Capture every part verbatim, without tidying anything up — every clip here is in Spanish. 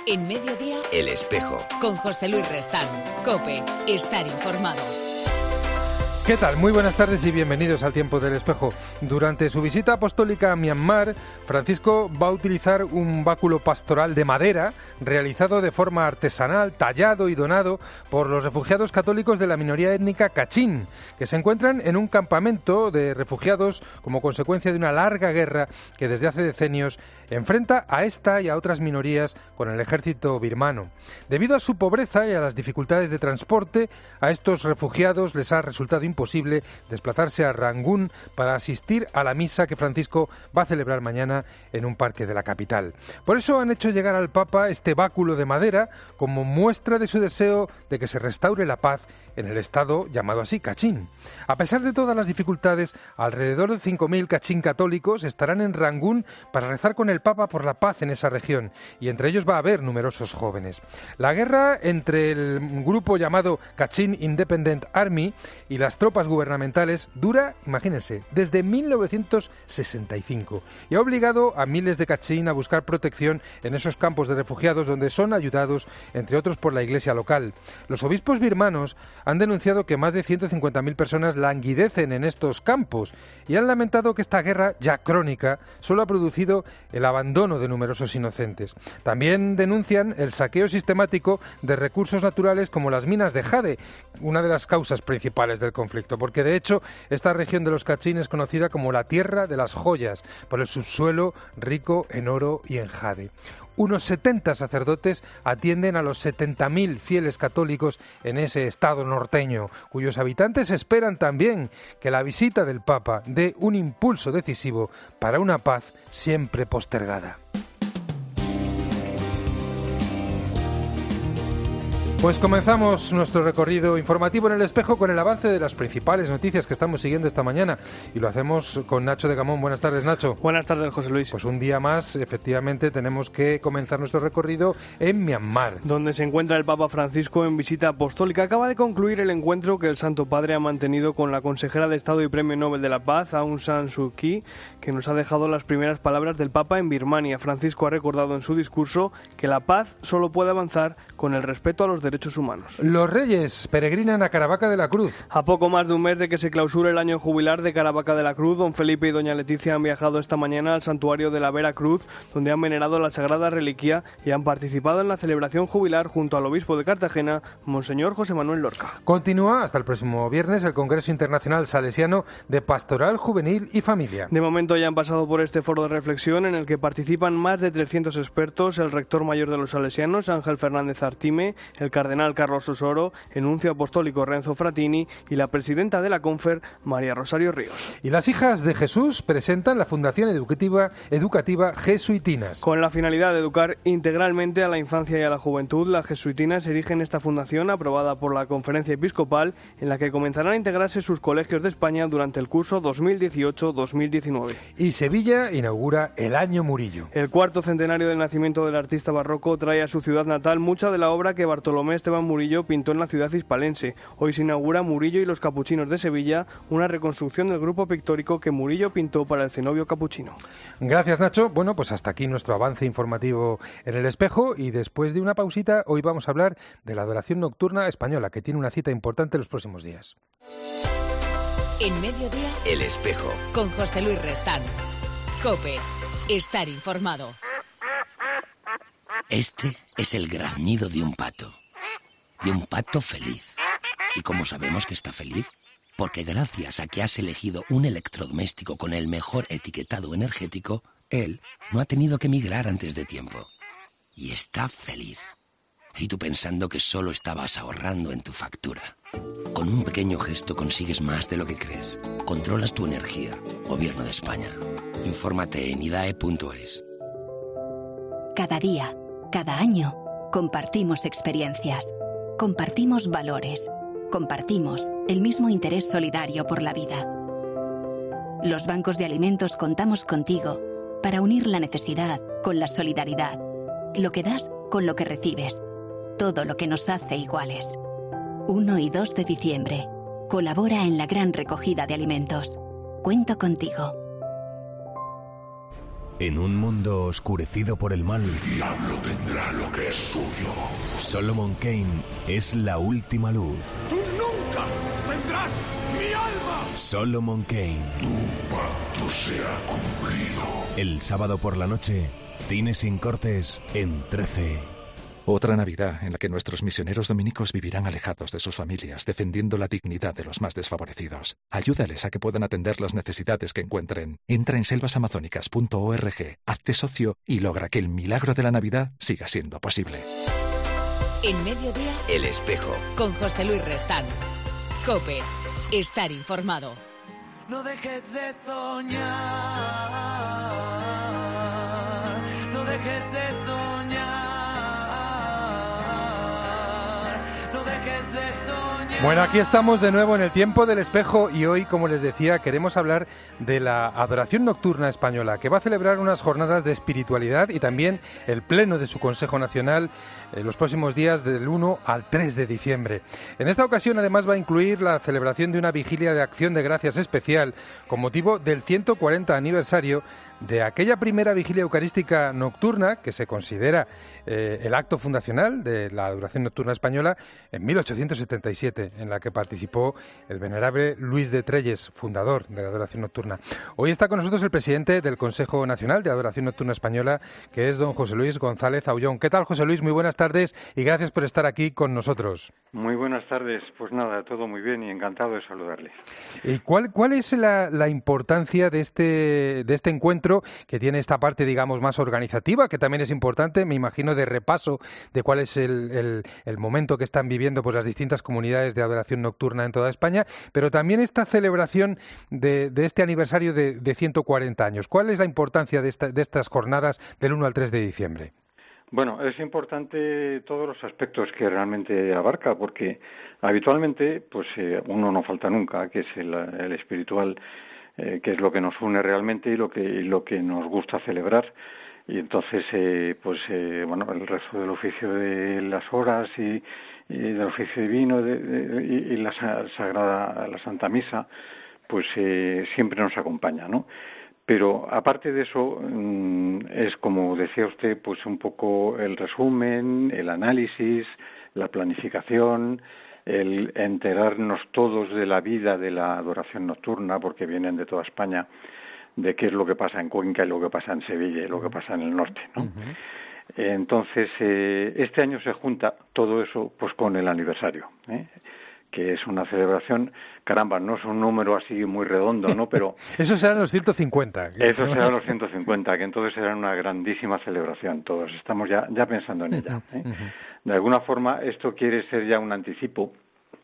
En Mediodía, El Espejo. Con José Luis Restán. COPE. Estar informado. ¿Qué tal? Muy buenas tardes y bienvenidos al Tiempo del Espejo. Durante su visita apostólica a Myanmar, Francisco va a utilizar un báculo pastoral de madera realizado de forma artesanal, tallado y donado por los refugiados católicos de la minoría étnica Kachin, que se encuentran en un campamento de refugiados como consecuencia de una larga guerra que desde hace decenios enfrenta a esta y a otras minorías con el ejército birmano. Debido a su pobreza y a las dificultades de transporte, a estos refugiados les ha resultado imposible desplazarse a Rangún para asistir a la misa que Francisco va a celebrar mañana en un parque de la capital. Por eso han hecho llegar al Papa este báculo de madera como muestra de su deseo de que se restaure la paz en el estado llamado así, Kachin. A pesar de todas las dificultades, alrededor de cinco mil Kachin católicos estarán en Rangún para rezar con el Papa por la paz en esa región, y entre ellos va a haber numerosos jóvenes. La guerra entre el grupo llamado Kachin Independent Army y las tropas gubernamentales dura, imagínense, desde mil novecientos sesenta y cinco, y ha obligado a miles de Kachin a buscar protección en esos campos de refugiados donde son ayudados, entre otros, por la iglesia local. Los obispos birmanos han denunciado que más de ciento cincuenta mil personas languidecen en estos campos y han lamentado que esta guerra, ya crónica, solo ha producido el abandono de numerosos inocentes. También denuncian el saqueo sistemático de recursos naturales como las minas de jade, una de las causas principales del conflicto, porque de hecho esta región de los Kachin es conocida como la tierra de las joyas, por el subsuelo rico en oro y en jade. Unos setenta sacerdotes atienden a los setenta mil fieles católicos en ese estado norteño, cuyos habitantes esperan también que la visita del Papa dé un impulso decisivo para una paz siempre postergada. Pues comenzamos nuestro recorrido informativo en El Espejo con el avance de las principales noticias que estamos siguiendo esta mañana, y lo hacemos con Nacho de Gamón. Buenas tardes, Nacho. Buenas tardes, José Luis. Pues un día más, efectivamente, tenemos que comenzar nuestro recorrido en Myanmar, donde se encuentra el Papa Francisco en visita apostólica. Acaba de concluir el encuentro que el Santo Padre ha mantenido con la consejera de Estado y Premio Nobel de la Paz, Aung San Suu Kyi, que nos ha dejado las primeras palabras del Papa en Birmania. Francisco ha recordado en su discurso que la paz solo puede avanzar con el respeto a los derechos derechos humanos. Los Reyes peregrinan a Caravaca de la Cruz. A poco más de un mes de que se clausure el año jubilar de Caravaca de la Cruz, don Felipe y doña Leticia han viajado esta mañana al santuario de la Vera Cruz, donde han venerado la sagrada reliquia y han participado en la celebración jubilar junto al obispo de Cartagena, monseñor José Manuel Lorca. Continúa hasta el próximo viernes el Congreso Internacional Salesiano de Pastoral Juvenil y Familia. De momento ya han pasado por este foro de reflexión en el que participan más de trescientos expertos, el rector mayor de los salesianos, Ángel Fernández Artime, el cardenal Carlos Osoro, el nuncio apostólico Renzo Fratini y la presidenta de la Confer, María Rosario Ríos. Y las hijas de Jesús presentan la Fundación Educativa, Educativa Jesuitinas. Con la finalidad de educar integralmente a la infancia y a la juventud, las jesuitinas erigen esta fundación aprobada por la Conferencia Episcopal, en la que comenzarán a integrarse sus colegios de España durante el curso dos mil dieciocho dos mil diecinueve. Y Sevilla inaugura el Año Murillo. El cuarto centenario del nacimiento del artista barroco trae a su ciudad natal mucha de la obra que Bartolomé Esteban Murillo pintó en la ciudad hispalense. Hoy se inaugura Murillo y los Capuchinos de Sevilla, una reconstrucción del grupo pictórico que Murillo pintó para el cenobio capuchino. Gracias, Nacho. Bueno, pues hasta aquí nuestro avance informativo en El Espejo, y después de una pausita hoy vamos a hablar de la adoración nocturna española, que tiene una cita importante los próximos días. En Mediodía, El Espejo, con José Luis Restán. COPE. Estar informado. este es el graznido de un pato. De un pato feliz. ¿Y cómo sabemos que está feliz? Porque gracias a que has elegido un electrodoméstico con el mejor etiquetado energético, él no ha tenido que migrar antes de tiempo. Y está feliz. Y tú pensando que solo estabas ahorrando en tu factura. Con un pequeño gesto consigues más de lo que crees. Controlas tu energía. Gobierno de España. Infórmate en idae punto es. Cada día, cada año, compartimos experiencias. Compartimos valores. Compartimos el mismo interés solidario por la vida. Los bancos de alimentos contamos contigo para unir la necesidad con la solidaridad. Lo que das con lo que recibes. Todo lo que nos hace iguales. uno y dos de diciembre. Colabora en la gran recogida de alimentos. Cuento contigo. En un mundo oscurecido por el mal, el diablo tendrá lo que es suyo. Solomon Kane es la última luz. ¡Tú nunca tendrás mi alma! Solomon Kane. Tu pacto se ha cumplido. El sábado por la noche, Cine sin cortes en trece. Otra Navidad en la que nuestros misioneros dominicos vivirán alejados de sus familias, defendiendo la dignidad de los más desfavorecidos. Ayúdales a que puedan atender las necesidades que encuentren. Entra en selvas amazónicas punto org, hazte socio y logra que el milagro de la Navidad siga siendo posible. En Mediodía, El Espejo. Con José Luis Restán. COPE. Estar informado. No dejes de soñar. No dejes de soñar. Bueno, aquí estamos de nuevo en el tiempo del espejo y hoy, como les decía, queremos hablar de la Adoración Nocturna Española, que va a celebrar unas jornadas de espiritualidad y también el pleno de su Consejo Nacional en los próximos días del uno al tres de diciembre. En esta ocasión, además, va a incluir la celebración de una vigilia de acción de gracias especial con motivo del ciento cuarenta aniversario de aquella primera vigilia eucarística nocturna que se considera eh, el acto fundacional de la Adoración Nocturna Española en mil ochocientos setenta y siete, en la que participó el venerable Luis de Trelles, fundador de la Adoración Nocturna. Hoy está con nosotros el presidente del Consejo Nacional de Adoración Nocturna Española, que es don José Luis González Aullón. ¿Qué tal, José Luis? Muy buenas tardes y gracias por estar aquí con nosotros. Muy buenas tardes. Pues nada, todo muy bien y encantado de saludarle. ¿Y cuál, cuál es la, la importancia de este, de este encuentro, que tiene esta parte, digamos, más organizativa, que también es importante, me imagino, de repaso de cuál es el, el, el momento que están viviendo pues las distintas comunidades de adoración nocturna en toda España, pero también esta celebración de, de este aniversario de, de ciento cuarenta años? ¿Cuál es la importancia de, esta, de estas jornadas del uno al tres de diciembre? Bueno, es importante todos los aspectos que realmente abarca, porque habitualmente pues eh, uno no falta nunca, que es el, el espiritual, eh, que es lo que nos une realmente y lo que y lo que nos gusta celebrar. Y entonces, eh, pues eh, bueno, el resto del oficio de las horas y, y del oficio divino de, de, y, y la sagrada, la Santa Misa, pues eh, siempre nos acompaña, ¿no? Pero aparte de eso, es, como decía usted, pues un poco el resumen, el análisis, la planificación, el enterarnos todos de la vida de la adoración nocturna, porque vienen de toda España, de qué es lo que pasa en Cuenca y lo que pasa en Sevilla y lo que pasa en el norte, ¿no? Uh-huh. Entonces, eh, este año se junta todo eso pues con el aniversario, ¿eh? que es una celebración, caramba, no es un número así muy redondo, ¿no? Pero esos serán los ciento cincuenta. Esos serán los ciento cincuenta, que entonces será una grandísima celebración. Todos estamos ya, ya pensando en ella, ¿eh? De alguna forma, esto quiere ser ya un anticipo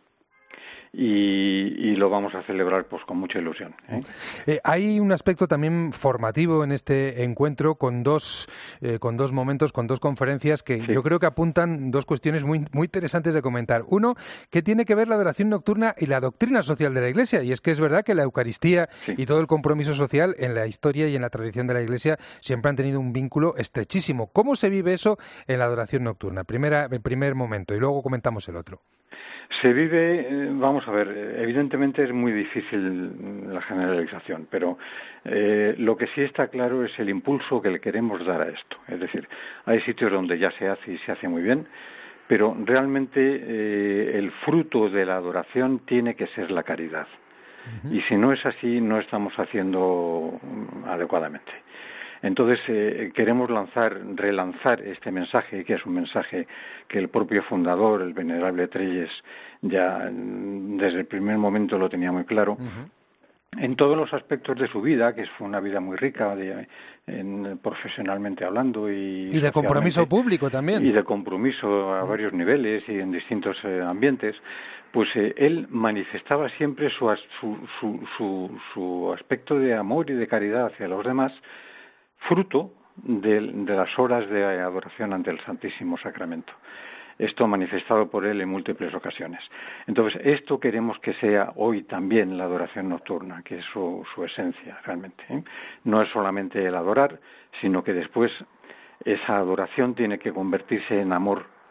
y, y lo vamos a celebrar pues con mucha ilusión, ¿eh? Eh, hay un aspecto también formativo en este encuentro con dos eh, con dos momentos, con dos conferencias que sí. yo creo que apuntan dos cuestiones muy muy interesantes de comentar. Uno, que tiene que ver la adoración nocturna y la doctrina social de la Iglesia, y es que es verdad que la Eucaristía sí. y todo el compromiso social en la historia y en la tradición de la Iglesia siempre han tenido un vínculo estrechísimo. ¿Cómo se vive eso en la adoración nocturna? Primera, el primer momento, y luego comentamos el otro. Se vive, vamos a ver, evidentemente es muy difícil la generalización, pero eh, lo que sí está claro es el impulso que le queremos dar a esto. Es decir, hay sitios donde ya se hace y se hace muy bien, pero realmente eh, el fruto de la adoración tiene que ser la caridad. Uh-huh. Y si no es así, no estamos haciendo adecuadamente. Entonces eh, queremos lanzar, relanzar este mensaje, que es un mensaje que el propio fundador, el venerable Trelles, ya desde el primer momento lo tenía muy claro, uh-huh. en todos los aspectos de su vida, que fue una vida muy rica de, en, profesionalmente hablando. Y, y de compromiso público también. Y de compromiso a uh-huh. varios niveles y en distintos eh, ambientes. Pues eh, él manifestaba siempre su, su, su, su, su aspecto de amor y de caridad hacia los demás, fruto de, de las horas de adoración ante el Santísimo Sacramento. Esto manifestado por él en múltiples ocasiones. Entonces, esto queremos que sea hoy también la adoración nocturna, que es su, su esencia realmente, ¿eh? No es solamente el adorar, sino que después esa adoración tiene que convertirse en amor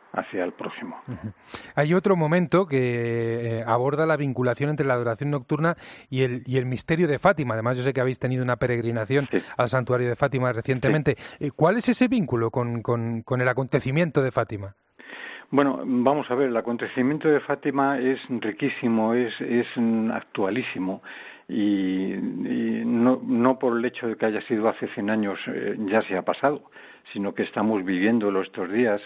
hacia el prójimo. Uh-huh. Hay otro momento que eh, aborda la vinculación entre la adoración nocturna y el, y el misterio de Fátima. Además, yo sé que habéis tenido una peregrinación sí. al santuario de Fátima recientemente. Sí. ¿Cuál es ese vínculo con, con, con el acontecimiento de Fátima? Bueno, vamos a ver, el acontecimiento de Fátima es riquísimo, es, es actualísimo. Y, y no, no por el hecho de que haya sido hace cien años eh, ya se ha pasado, sino que estamos viviéndolo estos días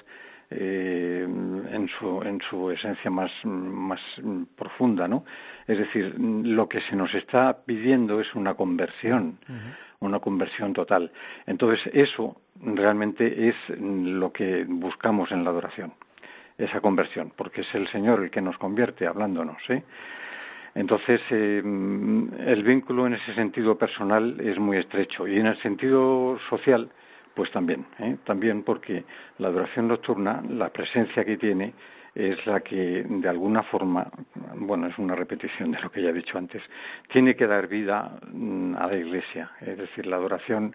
eh, en su en su esencia más más profunda, ¿no? Es decir, lo que se nos está pidiendo es una conversión, uh-huh. una conversión total. Entonces eso realmente es lo que buscamos en la adoración, esa conversión, porque es el Señor el que nos convierte hablándonos, ¿eh? Entonces, eh, el vínculo en ese sentido personal es muy estrecho y en el sentido social, pues también, ¿eh? También porque la adoración nocturna, la presencia que tiene, es la que de alguna forma, bueno, es una repetición de lo que ya he dicho antes, tiene que dar vida a la Iglesia. Es decir, la adoración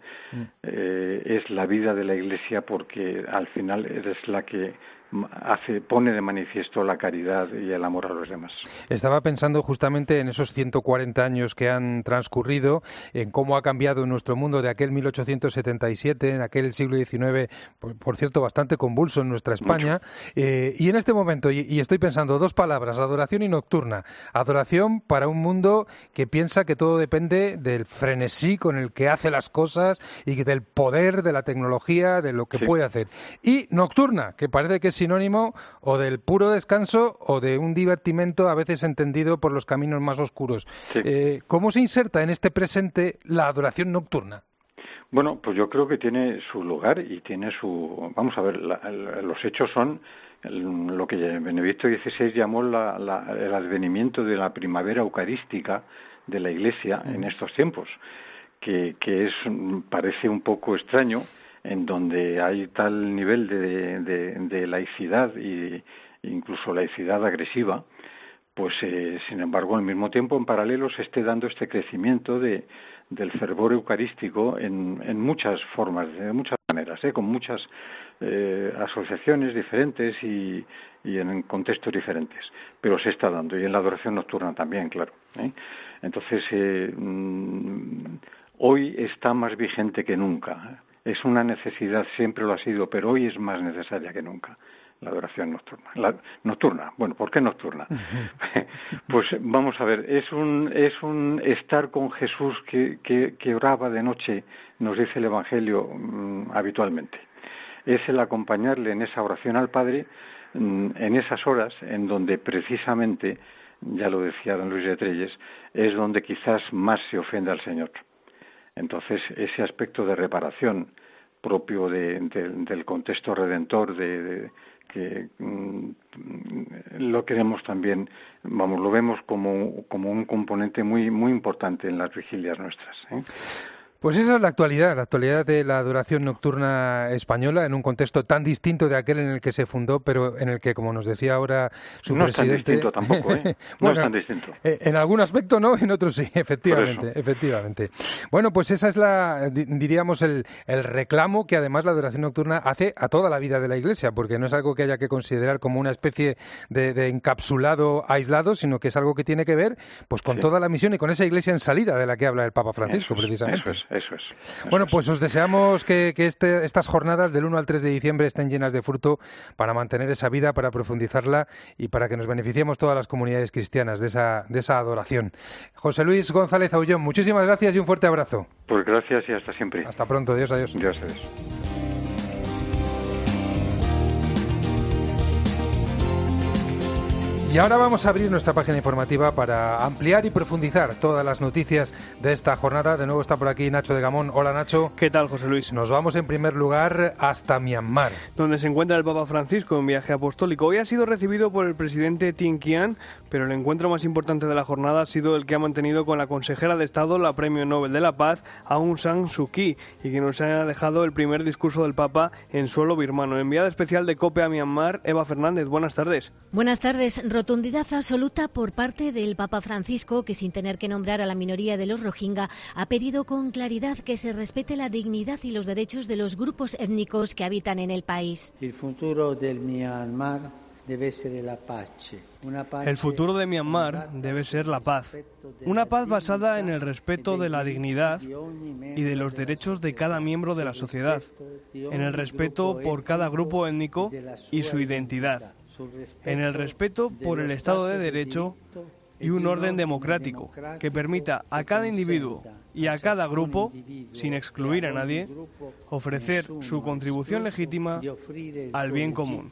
eh, es la vida de la Iglesia porque al final es la que hace pone de manifiesto la caridad y el amor a los demás. Estaba pensando justamente en esos ciento cuarenta años que han transcurrido, en cómo ha cambiado nuestro mundo de aquel mil ochocientos setenta y siete, en aquel siglo diecinueve, por, por cierto, bastante convulso en nuestra España, eh, y en este momento, y, y estoy pensando dos palabras, adoración y nocturna. Adoración para un mundo que piensa que todo depende del frenesí con el que hace las cosas y del poder de la tecnología, de lo que sí. puede hacer. Y nocturna, que parece que es sinónimo o del puro descanso o de un divertimento a veces entendido por los caminos más oscuros. Sí. Eh, ¿Cómo se inserta en este presente la adoración nocturna? Bueno, pues yo creo que tiene su lugar y tiene su... Vamos a ver, la, la, los hechos son lo que Benedicto dieciséis llamó la, la, el advenimiento de la primavera eucarística de la Iglesia mm. en estos tiempos, que, que es parece un poco extraño, en donde hay tal nivel de, de, de laicidad e incluso laicidad agresiva, pues eh, sin embargo al mismo tiempo en paralelo se esté dando este crecimiento de, del fervor eucarístico en, en muchas formas, de muchas maneras, ¿eh? con muchas eh, asociaciones diferentes y, y en contextos diferentes, pero se está dando, y en la adoración nocturna también, claro, ¿eh? Entonces eh, mm, hoy está más vigente que nunca. Es una necesidad, siempre lo ha sido, pero hoy es más necesaria que nunca, la adoración nocturna. La, nocturna, bueno, ¿por qué nocturna? Pues vamos a ver, es un es un estar con Jesús que, que, que oraba de noche, nos dice el Evangelio mmm, habitualmente. Es el acompañarle en esa oración al Padre, mmm, en esas horas en donde precisamente, ya lo decía don Luis de Trelles, es donde quizás más se ofende al Señor. Entonces, ese aspecto de reparación propio de, de, del contexto redentor, de, de que mm, lo queremos también, vamos, lo vemos como, como un componente muy muy importante en las vigilias nuestras, ¿eh? Pues esa es la actualidad, la actualidad de la adoración nocturna española en un contexto tan distinto de aquel en el que se fundó, pero en el que, como nos decía ahora su no presidente... No es tan distinto tampoco, ¿eh? No bueno, es tan distinto. En algún aspecto no, en otros sí, efectivamente, efectivamente. Bueno, pues esa es la, diríamos, el, el reclamo que además la adoración nocturna hace a toda la vida de la Iglesia, porque no es algo que haya que considerar como una especie de, de encapsulado aislado, sino que es algo que tiene que ver pues con sí. toda la misión y con esa Iglesia en salida de la que habla el Papa Francisco, eso es, precisamente. Eso es. Eso es. Eso bueno, es. pues os deseamos que, que este, estas jornadas del uno al tres de diciembre estén llenas de fruto para mantener esa vida, para profundizarla y para que nos beneficiemos todas las comunidades cristianas de esa, de esa adoración. José Luis González Aullón, muchísimas gracias y un fuerte abrazo. Pues gracias y hasta siempre. Hasta pronto, Dios, adiós. Dios, adiós. Y ahora vamos a abrir nuestra página informativa para ampliar y profundizar todas las noticias de esta jornada. De nuevo está por aquí Nacho de Gamón. Hola, Nacho. ¿Qué tal, José Luis? Nos vamos en primer lugar hasta Myanmar, donde se encuentra el Papa Francisco en viaje apostólico. Hoy ha sido recibido por el presidente Tin Khian, pero el encuentro más importante de la jornada ha sido el que ha mantenido con la consejera de Estado, la Premio Nobel de la Paz, Aung San Suu Kyi, y que nos ha dejado el primer discurso del Papa en suelo birmano. Enviada especial de COPE a Myanmar, Eva Fernández, buenas tardes. Buenas tardes, rotundidad absoluta por parte del Papa Francisco, que sin tener que nombrar a la minoría de los Rohingya, ha pedido con claridad que se respete la dignidad y los derechos de los grupos étnicos que habitan en el país. El futuro del Myanmar debe ser la paz. El futuro de Myanmar debe ser la paz. Una paz basada en el respeto de la dignidad y de los derechos de cada miembro de la sociedad, en el respeto por cada grupo étnico y su identidad, en el respeto por el Estado de Derecho y un orden democrático que permita a cada individuo y a cada grupo, sin excluir a nadie, ofrecer su contribución legítima al bien común.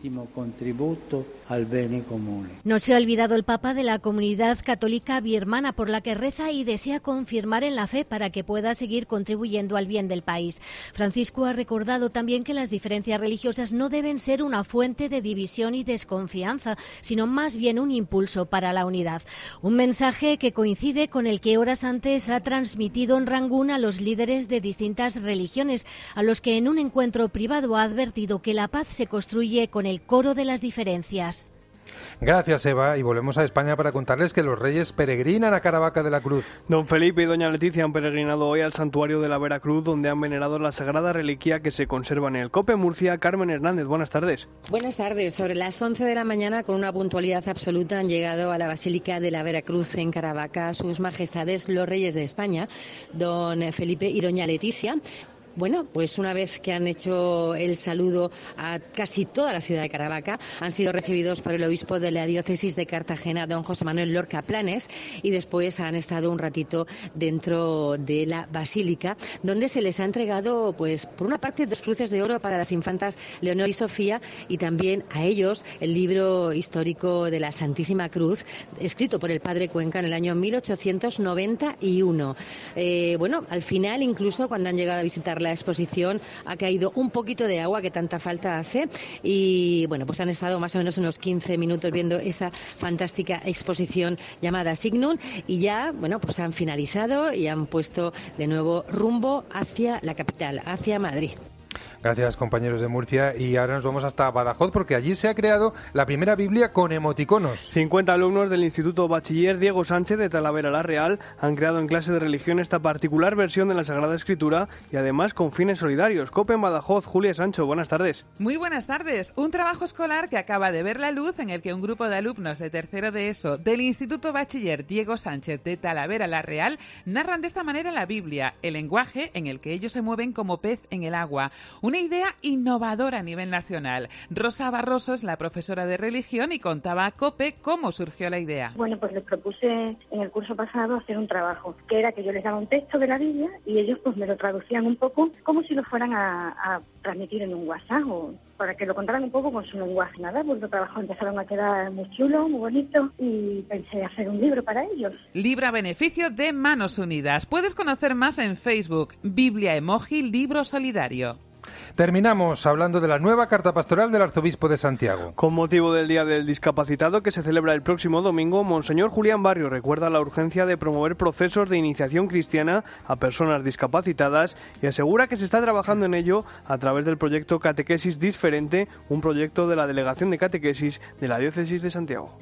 No se ha olvidado el Papa de la comunidad católica birmana, por la que reza y desea confirmar en la fe para que pueda seguir contribuyendo al bien del país. Francisco ha recordado también que las diferencias religiosas no deben ser una fuente de división y desconfianza, sino más bien un impulso para la unidad. Un mensaje que coincide con el que horas antes ha transmitido en Rangún a los líderes de distintas religiones, a los que en un encuentro privado ha advertido que la paz se construye con el coro de las diferencias. Gracias, Eva, y volvemos a España para contarles que los Reyes peregrinan a Caravaca de la Cruz. Don Felipe y doña Leticia han peregrinado hoy al santuario de la Veracruz, donde han venerado la sagrada reliquia que se conserva en el COPE Murcia. Carmen Hernández, buenas tardes. Buenas tardes. Sobre las once de la mañana, con una puntualidad absoluta, han llegado a la Basílica de la Veracruz en Caravaca sus majestades los Reyes de España, don Felipe y doña Leticia. Bueno, pues una vez que han hecho el saludo a casi toda la ciudad de Caravaca, han sido recibidos por el obispo de la diócesis de Cartagena, don José Manuel Lorca Planes, y después han estado un ratito dentro de la basílica, donde se les ha entregado, pues, por una parte, dos cruces de oro para las infantas Leonor y Sofía, y también a ellos el libro histórico de la Santísima Cruz, escrito por el padre Cuenca en el año mil ochocientos noventa y uno. Eh, bueno, al final, incluso cuando han llegado a visitar la exposición, ha caído un poquito de agua que tanta falta hace, y bueno, pues han estado más o menos unos quince minutos viendo esa fantástica exposición llamada Signum, y ya, bueno, pues han finalizado y han puesto de nuevo rumbo hacia la capital, hacia Madrid. Gracias, compañeros de Murcia, y ahora nos vamos hasta Badajoz, porque allí se ha creado la primera Biblia con emoticonos. cincuenta alumnos del Instituto Bachiller Diego Sánchez de Talavera la Real han creado en clase de religión esta particular versión de la Sagrada Escritura, y además con fines solidarios. COPE en Badajoz, Julia Sancho, buenas tardes. Muy buenas tardes. Un trabajo escolar que acaba de ver la luz, en el que un grupo de alumnos de tercero de ESO del Instituto Bachiller Diego Sánchez de Talavera la Real narran de esta manera la Biblia, el lenguaje en el que ellos se mueven como pez en el agua. Una idea innovadora a nivel nacional. Rosa Barroso es la profesora de religión y contaba a COPE cómo surgió la idea. Bueno, pues les propuse en el curso pasado hacer un trabajo, que era que yo les daba un texto de la Biblia y ellos pues me lo traducían un poco como si lo fueran a, a transmitir en un WhatsApp, o para que lo contaran un poco con su lenguaje. Nada, pues los trabajos empezaron a quedar muy chulos, muy bonitos, y pensé hacer un libro para ellos. Libro a beneficio de Manos Unidas. Puedes conocer más en Facebook, Biblia Emoji Libro Solidario. Terminamos hablando de la nueva carta pastoral del arzobispo de Santiago. Con motivo del Día del Discapacitado, que se celebra el próximo domingo, Monseñor Julián Barrio recuerda la urgencia de promover procesos de iniciación cristiana a personas discapacitadas y asegura que se está trabajando en ello a través del proyecto Catequesis Diferente, un proyecto de la Delegación de Catequesis de la Diócesis de Santiago.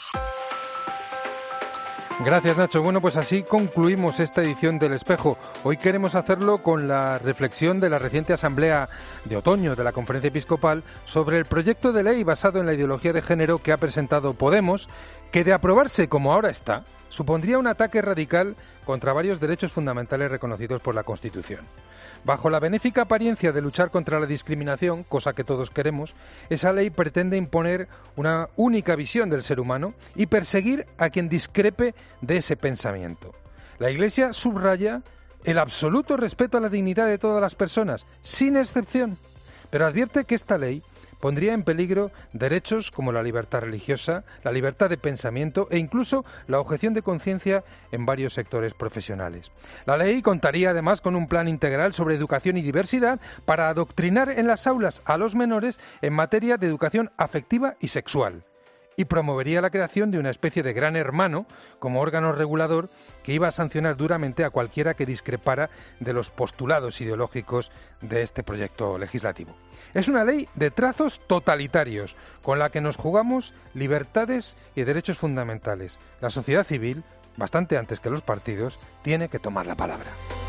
Gracias, Nacho. Bueno, pues así concluimos esta edición del Espejo. Hoy queremos hacerlo con la reflexión de la reciente asamblea de otoño de la Conferencia Episcopal sobre el proyecto de ley basado en la ideología de género que ha presentado Podemos, que de aprobarse como ahora está, supondría un ataque radical contra varios derechos fundamentales reconocidos por la Constitución. Bajo la benéfica apariencia de luchar contra la discriminación, cosa que todos queremos, esa ley pretende imponer una única visión del ser humano y perseguir a quien discrepe de ese pensamiento. La Iglesia subraya el absoluto respeto a la dignidad de todas las personas, sin excepción, pero advierte que esta ley pondría en peligro derechos como la libertad religiosa, la libertad de pensamiento e incluso la objeción de conciencia en varios sectores profesionales. La ley contaría además con un plan integral sobre educación y diversidad para adoctrinar en las aulas a los menores en materia de educación afectiva y sexual. y promovería la creación de una especie de gran hermano como órgano regulador que iba a sancionar duramente a cualquiera que discrepara de los postulados ideológicos de este proyecto legislativo. Es una ley de trazos totalitarios con la que nos jugamos libertades y derechos fundamentales. La sociedad civil, bastante antes que los partidos, tiene que tomar la palabra.